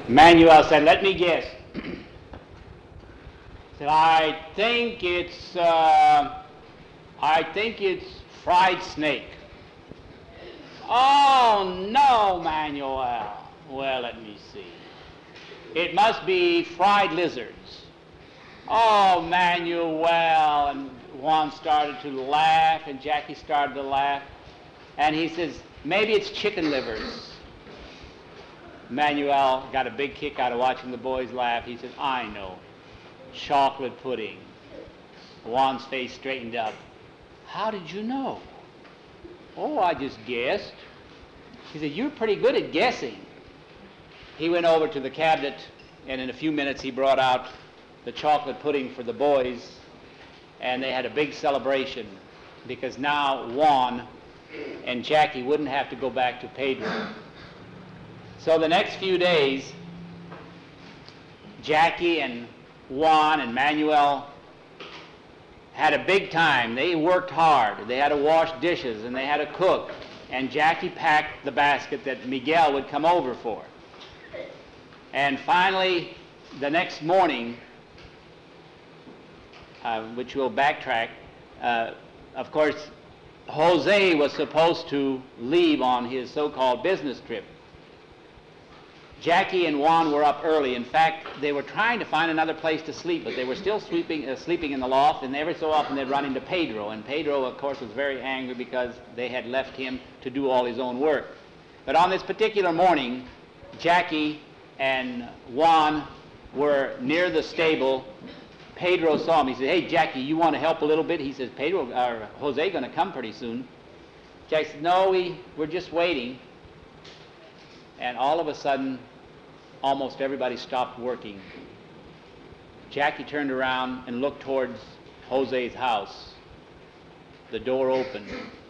Manuel said, let me guess. Said, I think it's fried snake. Oh, no, Manuel. Well, let me see. It must be fried lizards. Oh, Manuel. And Juan started to laugh, and Jackie started to laugh. And he says, maybe it's chicken livers. Manuel got a big kick out of watching the boys laugh. He says, I know. Chocolate pudding. Juan's face straightened up. How did you know? Oh, I just guessed. He said, you're pretty good at guessing. He went over to the cabinet, and in a few minutes he brought out the chocolate pudding for the boys, and they had a big celebration because now Juan and Jackie wouldn't have to go back to Pedro. So the next few days, Jackie and Juan and Manuel had a big time. They worked hard. They had to wash dishes and they had to cook. And Jackie packed the basket that Miguel would come over for. And finally, the next morning, which we'll backtrack, of course, Jose was supposed to leave on his so-called business trip. Jackie and Juan were up early. In fact, they were trying to find another place to sleep, but they were still sleeping in the loft, and every so often they'd run into Pedro. And Pedro, of course, was very angry because they had left him to do all his own work. But on this particular morning, Jackie and Juan were near the stable. Pedro saw him. He said, hey, Jackie, you want to help a little bit? He says, Jose going to come pretty soon. Jackie said, no, we're just waiting. And all of a sudden, almost everybody stopped working. Jackie turned around and looked towards Jose's house. The door opened.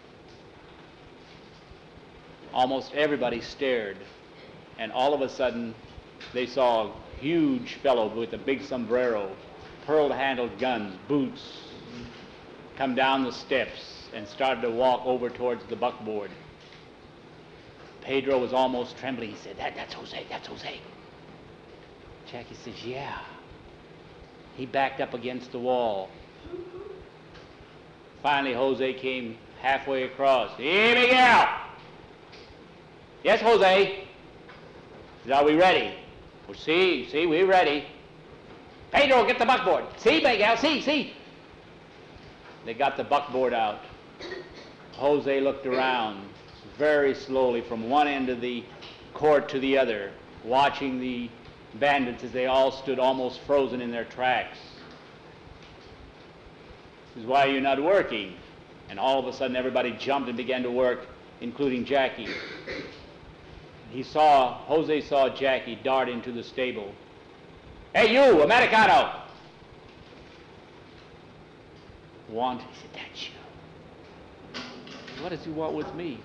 Almost everybody stared. And all of a sudden, they saw a huge fellow with a big sombrero, pearl-handled guns, boots, come down the steps and started to walk over towards the buckboard. Pedro was almost trembling. He said, that's Jose, that's Jose. Jackie says, yeah. He backed up against the wall. Finally, Jose came halfway across. Hey, Miguel! Yes, Jose? He said, are we ready? Well, see, we're ready. Pedro, get the buckboard. See, Miguel, see. They got the buckboard out. Jose looked around very slowly from one end of the court to the other, watching the bandits as they all stood almost frozen in their tracks. He says, why are you not working? And all of a sudden everybody jumped and began to work, including Jackie. Jose saw Jackie dart into the stable. Hey, you, Americano! Juan, he said, that's you. What does he want with me?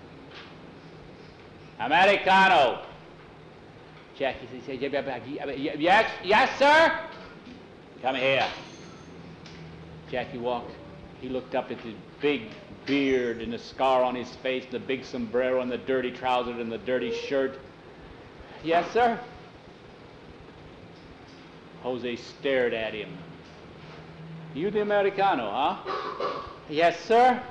Americano! Jackie said, yes, sir? Come here. Jackie walked. He looked up at the big beard and the scar on his face, the big sombrero and the dirty trousers and the dirty shirt. Yes, sir? Jose stared at him. You the Americano, huh? Yes, sir.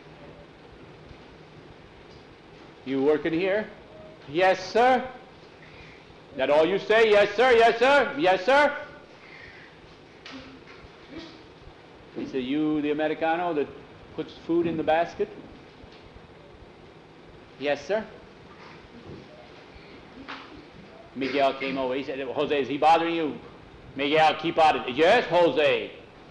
You working here? Yes, sir. That all you say? Yes, sir, yes, sir, yes, sir. He said, you the Americano that puts food in the basket? Yes, sir. Miguel came over. He said, Jose, is he bothering you? Miguel, keep out of it. Yes, Jose.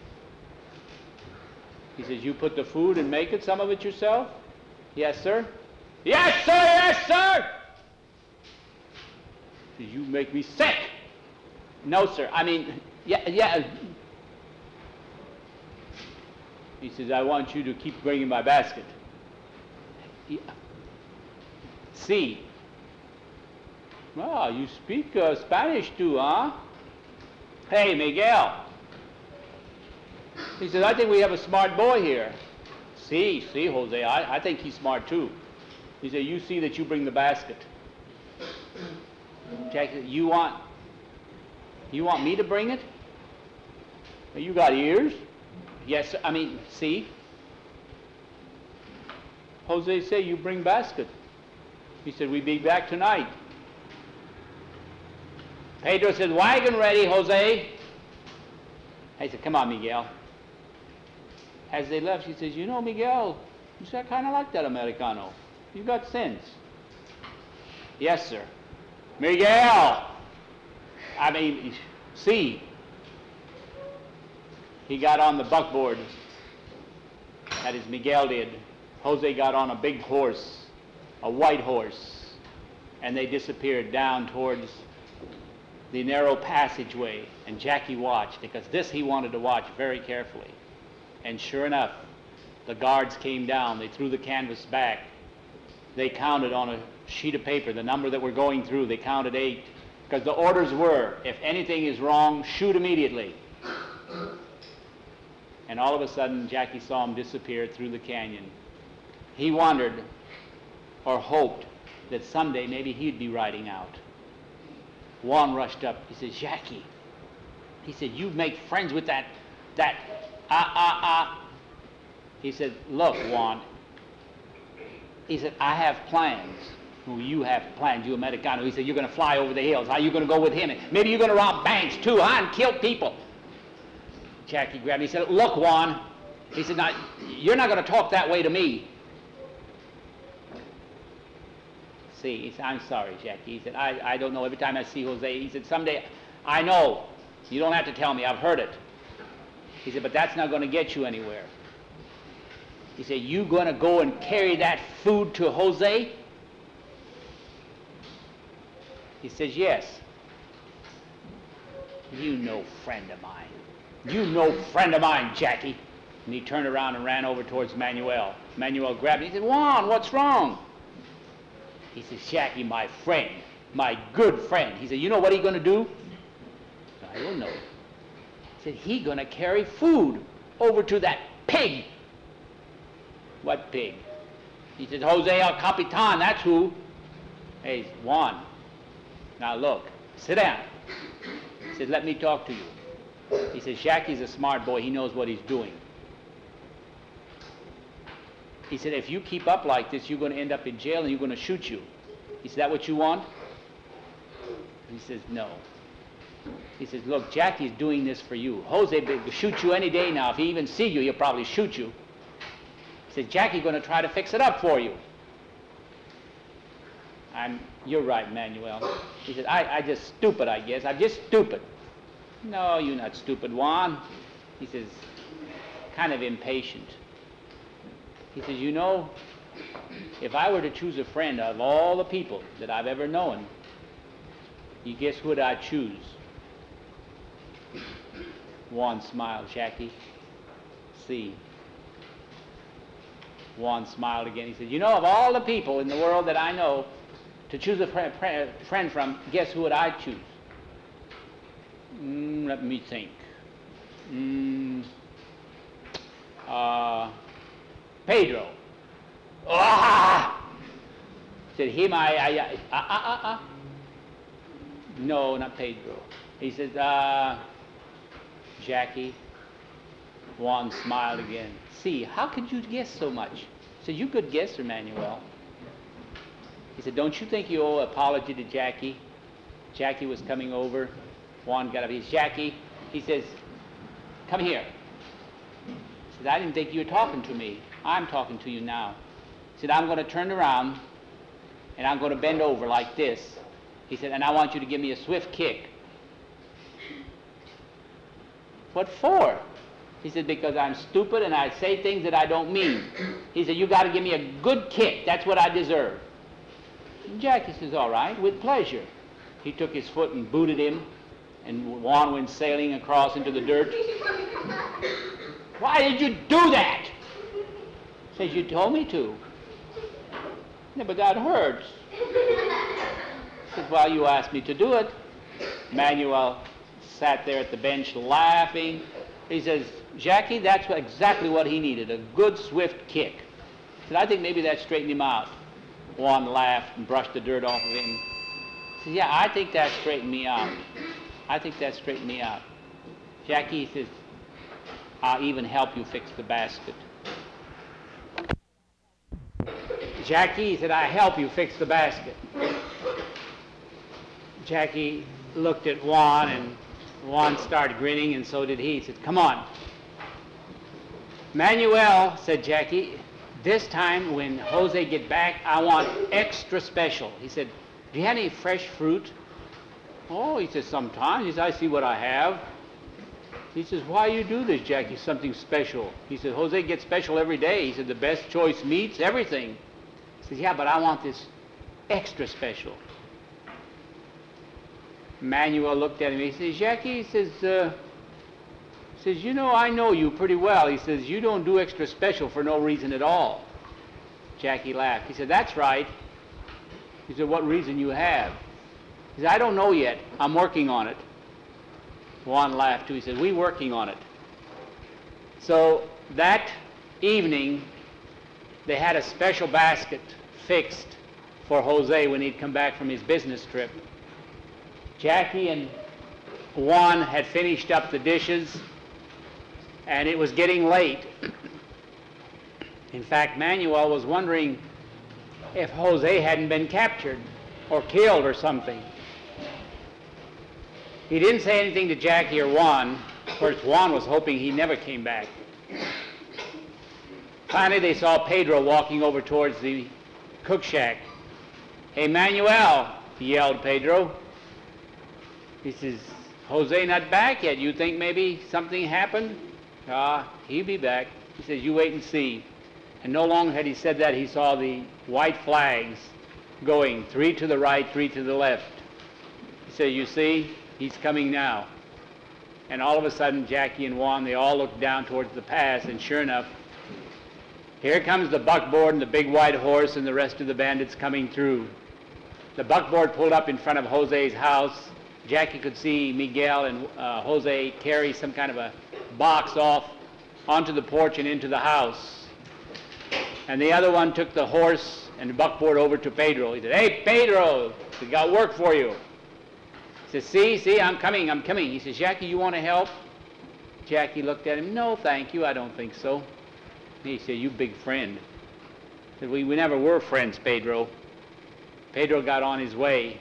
He says, you put the food and make it, some of it yourself? Yes, sir. Yes, sir, yes, sir. He says, you make me sick. No, sir. I mean, yeah. He says, I want you to keep bringing my basket. See. Ah, you speak Spanish too, huh? Hey, Miguel. He says, I think we have a smart boy here. See, Jose, I think he's smart too. He said, you see that you bring the basket. Jack, you want You want me to bring it? You got ears? Yes, sir. I mean, see? Jose said, you bring basket. He said, we be back tonight. Pedro said, wagon ready, Jose. I said, come on, Miguel. As they left, she says, you know, Miguel, you said, I kind of like that Americano. You got sense. Yes, sir. Miguel! I mean, see. He got on the buckboard. That is, Miguel did. Jose got on a big horse, a white horse, and they disappeared down towards the narrow passageway. And Jackie watched, because this he wanted to watch very carefully. And sure enough, the guards came down. They threw the canvas back. They counted on a sheet of paper the number that we're going through. They counted 8, because the orders were, if anything is wrong, shoot immediately. And all of a sudden, Jackie saw him disappear through the canyon. He wondered, or hoped, that someday maybe he'd be riding out. Juan rushed up. He said, Jackie, he said, you make friends with that. He said, look, Juan, he said, I have plans. Well, you have plans, you Americano. He said, you're going to fly over the hills. How are you going to go with him? Maybe you're going to rob banks too, huh, and kill people. Jackie grabbed me. He said, look, Juan. He said, now, you're not going to talk that way to me. See, he said, I'm sorry, Jackie. He said, I don't know. Every time I see Jose, he said, someday, I know. You don't have to tell me. I've heard it. He said, but that's not going to get you anywhere. He said, you going to go and carry that food to Jose? He says, yes. You no friend of mine. You no friend of mine, Jackie. And he turned around and ran over towards Manuel. Manuel grabbed him. He said, Juan, what's wrong? He says, Jackie, my friend, my good friend. He said, you know what he's going to do? I don't know. He said, he's going to carry food over to that pig. What pig? He said, Jose El Capitan, that's who. Hey, Juan, now look, sit down. He said, let me talk to you. He says, Jackie's a smart boy. He knows what he's doing. He said, if you keep up like this, you're going to end up in jail and you're going to shoot you. He said, that what you want? He says, no. He says, look, Jackie's doing this for you. Jose will shoot you any day now. If he even see you, he'll probably shoot you. He says, Jackie's going to try to fix it up for you. You're right, Manuel. He said, I just stupid, I guess. I'm just stupid. No, you're not stupid, Juan. He says, kind of impatient. He says, you know, if I were to choose a friend of all the people that I've ever known, you guess who would I choose? Juan smiled, Jackie. See. Juan smiled again. He said, you know, of all the people in the world that I know to choose a friend from, guess who would I choose? Let me think. Pedro. Said him, No, not Pedro. He says, Jackie. Juan smiled again. See, how could you guess so much? He said, you could guess, Emmanuel. He said, don't you think you owe an apology to Jackie? Jackie was coming over. Juan got up. He says, Jackie. He says, come here. He said, I didn't think you were talking to me. I'm talking to you now. He said, I'm going to turn around and I'm going to bend over like this. He said, and I want you to give me a swift kick. What for? He said, because I'm stupid and I say things that I don't mean. He said, you got to give me a good kick. That's what I deserve. And Jackie says, all right, with pleasure. He took his foot and booted him, and Juan went sailing across into the dirt. Why did you do that? He says, you told me to. Never got hurt. He says, well, you asked me to do it. Manuel sat there at the bench laughing. He says, Jackie, that's exactly what he needed, a good, swift kick. He said, I think maybe that straightened him out. Juan laughed and brushed the dirt off of him. He said, yeah, I think that straightened me out. I think that straightened me out. Jackie, he says, I'll even help you fix the basket. Jackie, he said, I'll help you fix the basket. Jackie looked at Juan, and Juan started grinning, and so did he. He said, come on. Manuel, said Jackie, this time when Jose get back, I want extra special. He said, do you have any fresh fruit? Oh, he says, sometimes. He says, I see what I have. He says, why you do this, Jackie, something special? He said, Jose gets special every day. He said, the best choice meats, everything. He says, yeah, but I want this extra special. Manuel looked at him. He says, Jackie, he says, you know, I know you pretty well. He says, you don't do extra special for no reason at all. Jackie laughed. He said, that's right. He said, what reason you have? He said, I don't know yet. I'm working on it. Juan laughed too. He said, we working on it. So that evening, they had a special basket fixed for Jose when he'd come back from his business trip. Jackie and Juan had finished up the dishes, and it was getting late. In fact, Manuel was wondering if Jose hadn't been captured or killed or something. He didn't say anything to Jackie or Juan. Of course, Juan was hoping he never came back. Finally, they saw Pedro walking over towards the cook shack. Hey, Manuel, yelled Pedro. He says, Jose not back yet. You think maybe something happened? He'll be back. He says, you wait and see. And no longer had he said that, he saw the white flags going, 3 to the right, 3 to the left. He said, you see, he's coming now. And all of a sudden, Jackie and Juan, they all looked down towards the pass, and sure enough, here comes the buckboard and the big white horse and the rest of the bandits coming through. The buckboard pulled up in front of Jose's house. Jackie could see Miguel and Jose carry some kind of a box off onto the porch and into the house. And the other one took the horse and the buckboard over to Pedro. He said, hey, Pedro, we got work for you. He says, see, I'm coming. He says, Jackie, you want to help? Jackie looked at him, no, thank you, I don't think so. He said, you big friend. He said, we never were friends, Pedro. Pedro got on his way.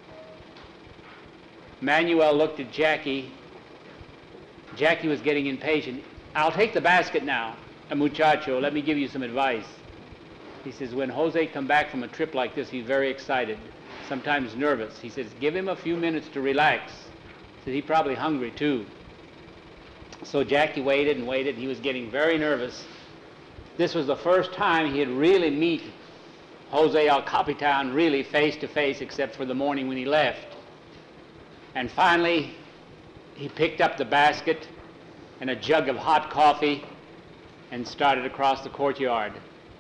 Manuel looked at Jackie. Jackie was getting impatient. I'll take the basket now. Muchacho, let me give you some advice. He says, when Jose come back from a trip like this, he's very excited, sometimes nervous. He says, give him a few minutes to relax. He said, he's probably hungry too. So Jackie waited and waited. He was getting very nervous. This was the first time he had really met Jose El Capitan really face to face, except for the morning when he left. And finally, he picked up the basket and a jug of hot coffee and started across the courtyard.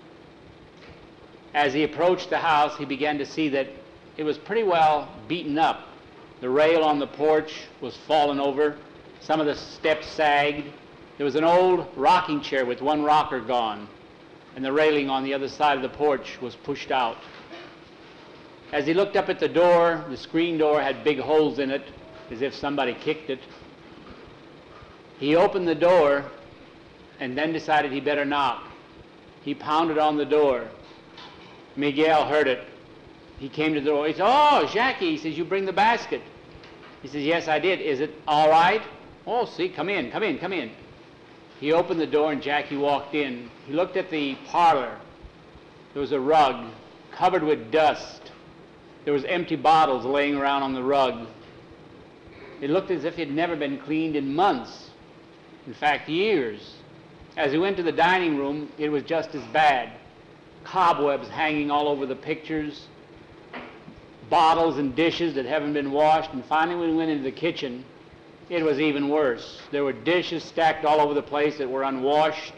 As he approached the house, he began to see that it was pretty well beaten up. The rail on the porch was fallen over. Some of the steps sagged. There was an old rocking chair with one rocker gone, and the railing on the other side of the porch was pushed out. As he looked up at the door, the screen door had big holes in it, as if somebody kicked it. He opened the door and then decided he better knock. He pounded on the door. Miguel heard it. He came to the door. He said, oh, Jackie, he says, you bring the basket. He says, yes, I did. Is it all right? Oh, see, come in. He opened the door and Jackie walked in. He looked at the parlor. There was a rug covered with dust. There was empty bottles laying around on the rug. It looked as if it had never been cleaned in months. In fact, years. As he went to the dining room, it was just as bad. Cobwebs hanging all over the pictures, bottles and dishes that haven't been washed, and finally when we went into the kitchen, it was even worse. There were dishes stacked all over the place that were unwashed,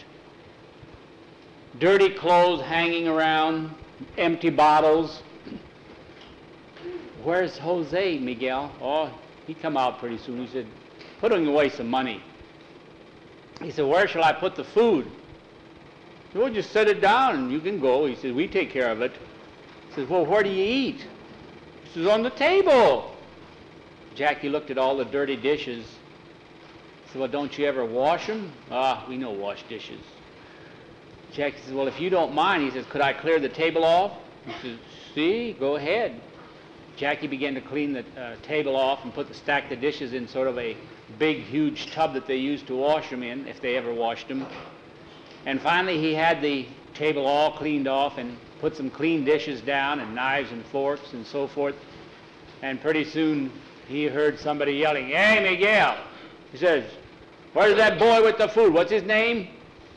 dirty clothes hanging around, empty bottles. Where's Jose, Miguel? Oh, he come out pretty soon. He said, putting away some money. He said, where shall I put the food? He said, well, just set it down and you can go. He said, we take care of it. He says, well, where do you eat? He says, on the table. Jackie looked at all the dirty dishes. He said, well, don't you ever wash them? Ah, we know wash dishes. Jackie says, well, if you don't mind, he says, could I clear the table off? He says, see, go ahead. Jackie began to clean the table off and stack the dishes in sort of a big, huge tub that they used to wash them in, if they ever washed them. And finally, he had the table all cleaned off and put some clean dishes down and knives and forks and so forth. And pretty soon, he heard somebody yelling, hey, Miguel! He says, where's that boy with the food? What's his name?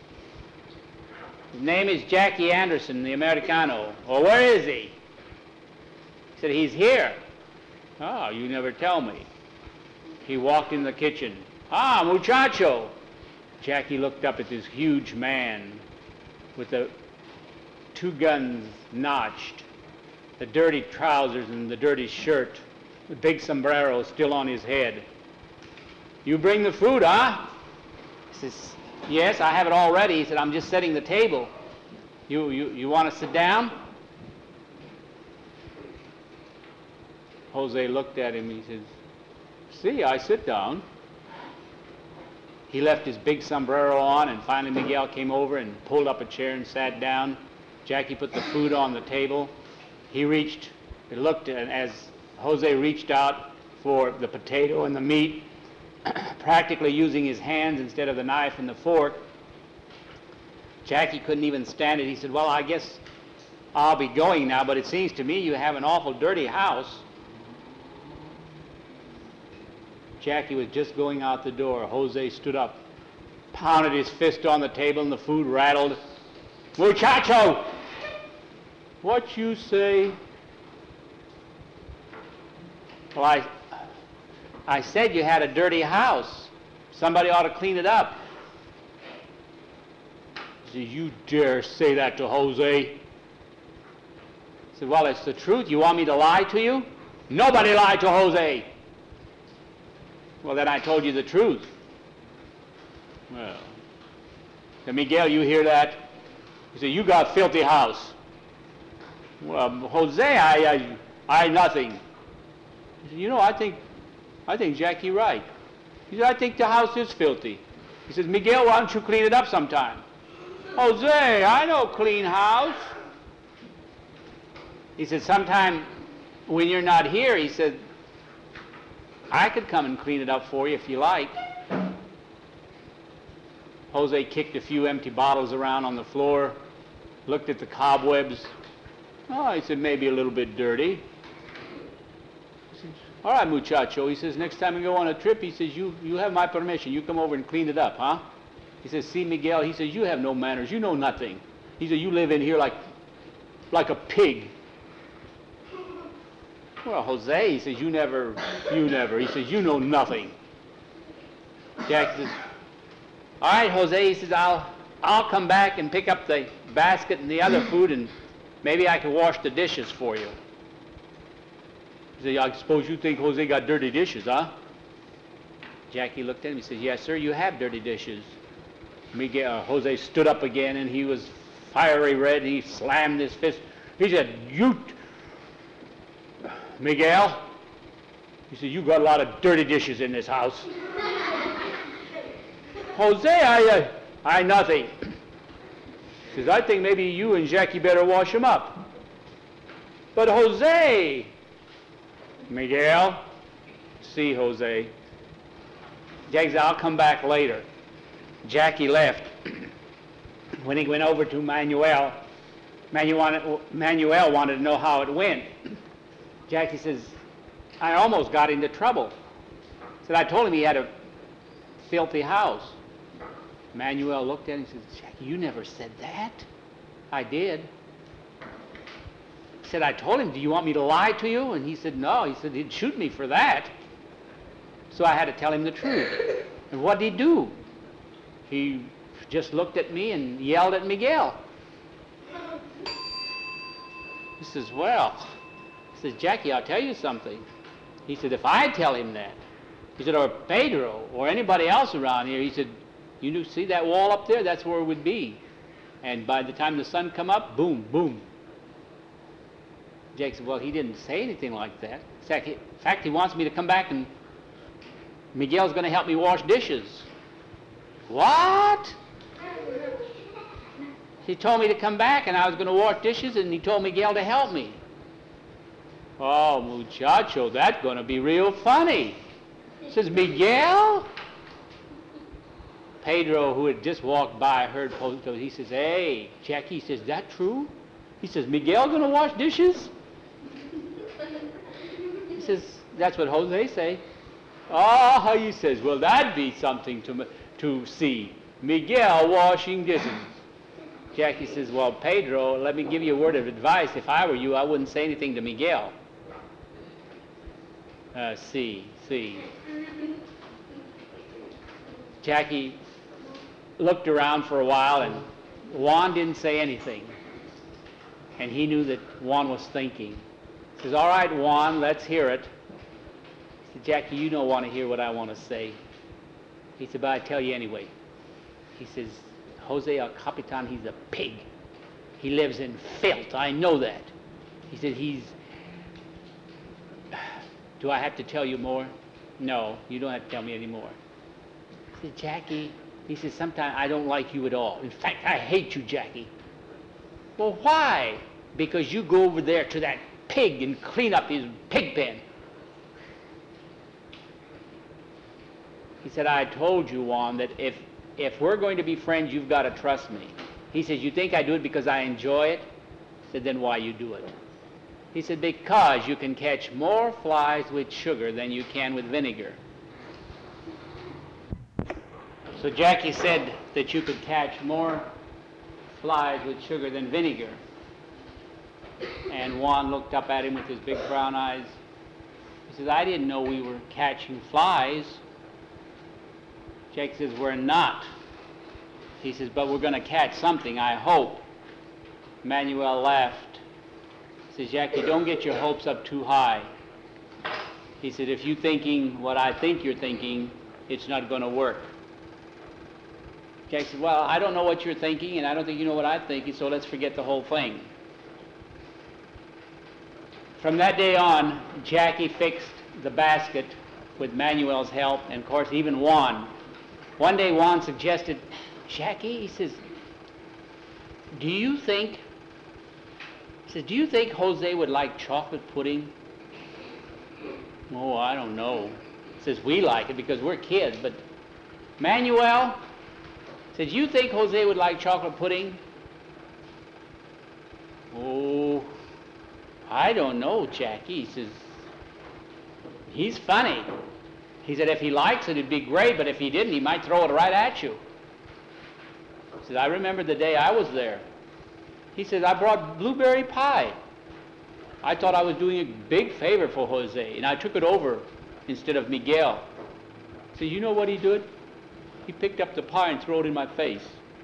His name is Jackie Anderson, the Americano. Well, where is he? He said, he's here. Oh, you never tell me. He walked in the kitchen. Ah, muchacho. Jackie looked up at this huge man with the 2 guns notched, the dirty trousers and the dirty shirt, the big sombrero still on his head. You bring the food, huh? He says, yes, I have it all ready. He said, I'm just setting the table. You want to sit down? Jose looked at him. He says, see, I sit down. He left his big sombrero on, and finally Miguel came over and pulled up a chair and sat down. Jackie put the food on the table. He looked, and as Jose reached out for the potato and the meat, practically using his hands instead of the knife and the fork, Jackie couldn't even stand it. He said, well, I guess I'll be going now, but it seems to me you have an awful dirty house. Jackie was just going out the door. Jose stood up, pounded his fist on the table, and the food rattled. Muchacho! What you say? Well, I said you had a dirty house. Somebody ought to clean it up. He said, you dare say that to Jose? He said, well, it's the truth. You want me to lie to you? Nobody lied to Jose. Well, then I told you the truth. Well, then Miguel, you hear that? He said, you got filthy house. Well, Jose, I nothing. He said, you know, I think Jackie right. He said, I think the house is filthy. He says, Miguel, why don't you clean it up sometime? Jose, I know clean house. He said, sometime when you're not here, he said, I could come and clean it up for you if you like. Jose kicked a few empty bottles around on the floor, looked at the cobwebs. Oh, he said, maybe a little bit dirty. He said, all right, muchacho. He says, next time we go on a trip, he says, you have my permission. You come over and clean it up, huh? He says, see, Miguel, he says, you have no manners. You know nothing. He said, you live in here like a pig. Well, Jose, he says, you never. He says, you know nothing. Jack says, all right, Jose, he says, I'll come back and pick up the basket and the other food, and maybe I can wash the dishes for you. He said, I suppose you think Jose got dirty dishes, huh? Jackie looked at him. He said, yes, sir, you have dirty dishes. Jose stood up again, and he was fiery red, and he slammed his fist. He said, Miguel, he said, you got a lot of dirty dishes in this house. Jose, I nothing. He says, I think maybe you and Jackie better wash them up. But Jose, Miguel, see, Jose. Jackie said, I'll come back later. Jackie left. When he went over to Manuel wanted to know how it went. Jackie says, I almost got into trouble. Said, I told him he had a filthy house. Manuel looked at him and said, Jackie, you never said that. I did. He said, I told him, do you want me to lie to you? And he said, no. He said, he'd shoot me for that. So I had to tell him the truth. And what did he do? He just looked at me and yelled at Miguel. He says, well, he says, Jackie, I'll tell you something. He said, if I tell him that, he said, or Pedro, or anybody else around here, he said, you see that wall up there? That's where it would be. And by the time the sun come up, boom, boom. Jake said, well, he didn't say anything like that. In fact, he wants me to come back and Miguel's going to help me wash dishes. What? He told me to come back and I was going to wash dishes and he told Miguel to help me. Oh, muchacho, that's going to be real funny. Says, Miguel? Pedro, who had just walked by, heard Jose. He says, hey, Jackie, he says, that true? He says, Miguel going to wash dishes? He says, that's what Jose say. Oh, he says, well, that'd be something to see. Miguel washing dishes. Jackie says, well, Pedro, let me give you a word of advice. If I were you, I wouldn't say anything to Miguel. See. Jackie looked around for a while, and Juan didn't say anything. And he knew that Juan was thinking. He says, all right, Juan, let's hear it. He said, Jackie, you don't want to hear what I want to say. He said, but I tell you anyway. He says, Jose El Capitan, he's a pig. He lives in filth. I know that. He said, do I have to tell you more? No, you don't have to tell me any more. I said, Jackie, he says, sometimes I don't like you at all. In fact, I hate you, Jackie. Well, why? Because you go over there to that pig and clean up his pig pen. He said, I told you, Juan, that if we're going to be friends, you've got to trust me. He says, you think I do it because I enjoy it? I said, then why you do it? He said, because you can catch more flies with sugar than you can with vinegar. So Jackie said that you could catch more flies with sugar than vinegar. And Juan looked up at him with his big brown eyes. He says, I didn't know we were catching flies. Jackie says, we're not. He says, but we're going to catch something, I hope. Manuel laughed. He says, Jackie, don't get your hopes up too high. He said, if you're thinking what I think you're thinking, it's not going to work. Jackie said, well, I don't know what you're thinking, and I don't think you know what I'm thinking, so let's forget the whole thing. From that day on, Jackie fixed the basket with Manuel's help, and of course even Juan. One day Juan suggested, Jackie, he says, do you think Jose would like chocolate pudding? Oh, I don't know. He says, we like it because we're kids, but Manuel, says, you think Jose would like chocolate pudding? Oh, I don't know, Jackie. He says, he's funny. He said, if he likes it, it'd be great, but if he didn't, he might throw it right at you. He says, I remember the day I was there. He said, I brought blueberry pie. I thought I was doing a big favor for Jose, and I took it over instead of Miguel. So you know what he did? He picked up the pie and threw it in my face.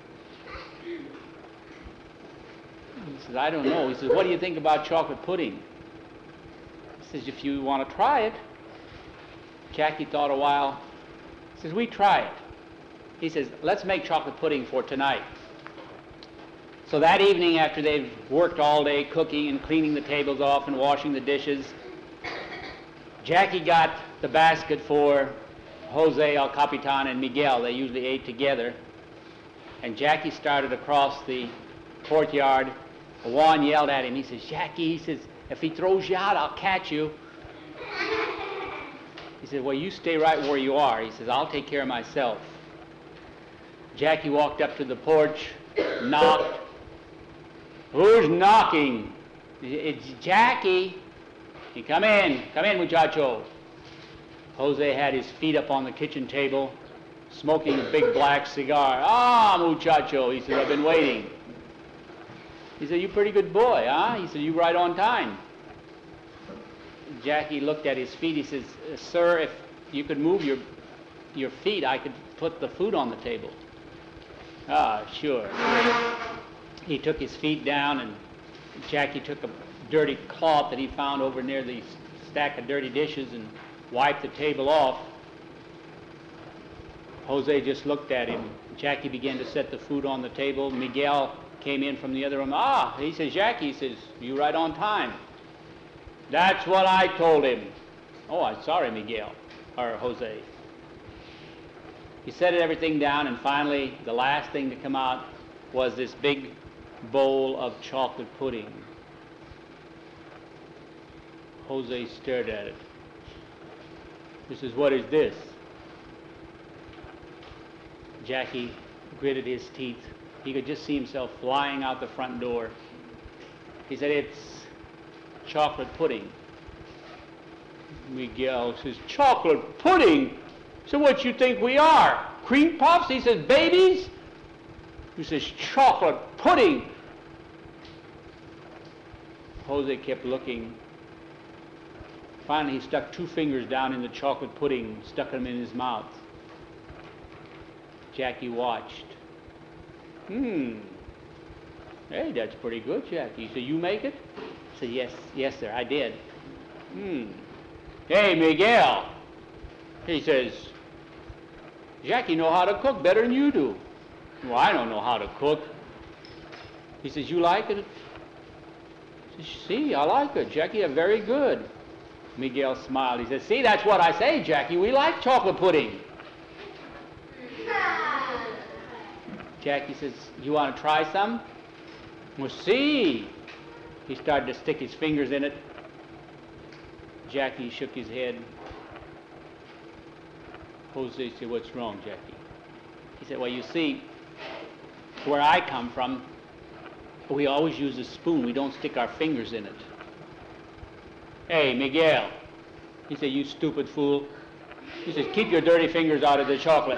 He says, I don't know. He says, what do you think about chocolate pudding? He says, if you want to try it. Jackie thought a while. He says, we try it. He says, let's make chocolate pudding for tonight. So that evening, after they've worked all day cooking and cleaning the tables off and washing the dishes, Jackie got the basket for Jose El Capitan and Miguel. They usually ate together. And Jackie started across the courtyard. Juan yelled at him. He says, Jackie, he says, if he throws you out, I'll catch you. He said, well, you stay right where you are. He says, I'll take care of myself. Jackie walked up to the porch, knocked. Who's knocking? It's Jackie. He come in, muchacho. Jose had his feet up on the kitchen table, smoking a big black cigar. Ah, muchacho, he said, I've been waiting. He said, you pretty good boy, huh? He said, you right on time. Jackie looked at his feet. He says, sir, if you could move your feet, I could put the food on the table. Ah, sure. He took his feet down, and Jackie took a dirty cloth that he found over near the stack of dirty dishes and wiped the table off. Jose just looked at him. Jackie began to set the food on the table. Miguel came in from the other room. Ah, he says, Jackie, he says, you right on time. That's what I told him. Oh, I'm sorry, Miguel, or Jose. He set everything down, and finally, the last thing to come out was this big bowl of chocolate pudding. Jose stared at it. He says, "What is this?" Jackie gritted his teeth. He could just see himself flying out the front door. He said, "It's chocolate pudding." Miguel says, "Chocolate pudding?" So what you think we are? Cream puffs? He says, "Babies?" He says, "Chocolate pudding." Jose kept looking. Finally, he stuck 2 fingers down in the chocolate pudding, stuck them in his mouth. Jackie watched. Hey, that's pretty good, Jackie. He said, "You make it?" I said, yes, sir, I did. Hey, Miguel. He says, "Jackie know how to cook better than you do." "Well, I don't know how to cook." He says, "You like it?" I said, "See, I like it, Jackie, you're very good." Miguel smiled. He said, "See, that's what I say, Jackie. We like chocolate pudding." Jackie says, "You want to try some?" "Well, see." He started to stick his fingers in it. Jackie shook his head. Jose said, "What's wrong, Jackie?" He said, "Well, you see, where I come from, we always use a spoon. We don't stick our fingers in it." "Hey, Miguel." He said, "You stupid fool." He says, "Keep your dirty fingers out of the chocolate."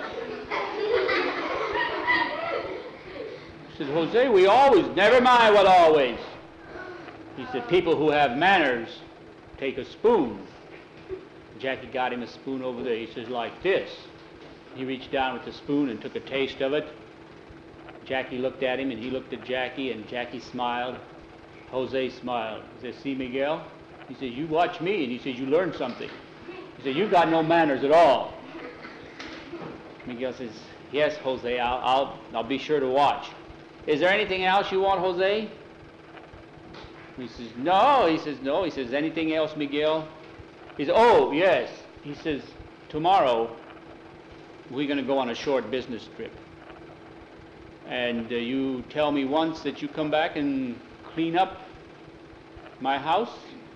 He said, "Jose, we always, never mind what always." He said, "People who have manners take a spoon." Jackie got him a spoon over there. He says, "Like this." He reached down with the spoon and took a taste of it. Jackie looked at him, and he looked at Jackie, and Jackie smiled. Jose smiled. He says, "See, Miguel?" He says, "You watch me," and he says, "You learn something." He said, "You got no manners at all." Miguel says, "Yes, Jose, I'll be sure to watch. Is there anything else you want, Jose?" He says, "No." He says, "No." He says, "Anything else, Miguel?" He says, "Oh, yes." He says, "Tomorrow, we're going to go on a short business trip. And you tell me once that you come back and clean up my house?"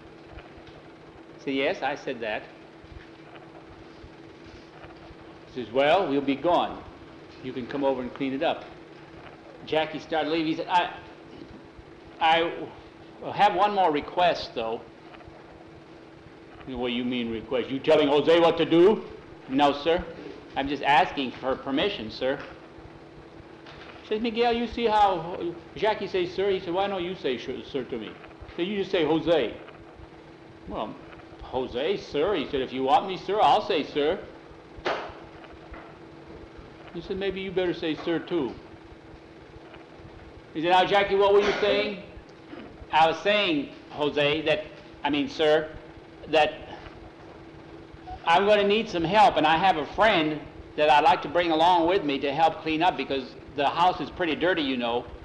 I said, "Yes, I said that." He says, "Well, we'll be gone. You can come over and clean it up." Jackie started leaving. He said, I have one more request, though." "What do you mean request? You telling Jose what to do?" "No, sir. I'm just asking for permission, sir." He says, "Miguel, you see how Jackie says sir?" He said, "Why don't you say sir to me?" So you just say Jose. "Well, Jose, sir." He said, "If you want me, sir, I'll say sir." He said, "Maybe you better say sir too." He said, "Now, Jackie, what were you saying?" "I was saying, Jose, sir, that I'm going to need some help, and I have a friend that I'd like to bring along with me to help clean up because the house is pretty dirty, you know,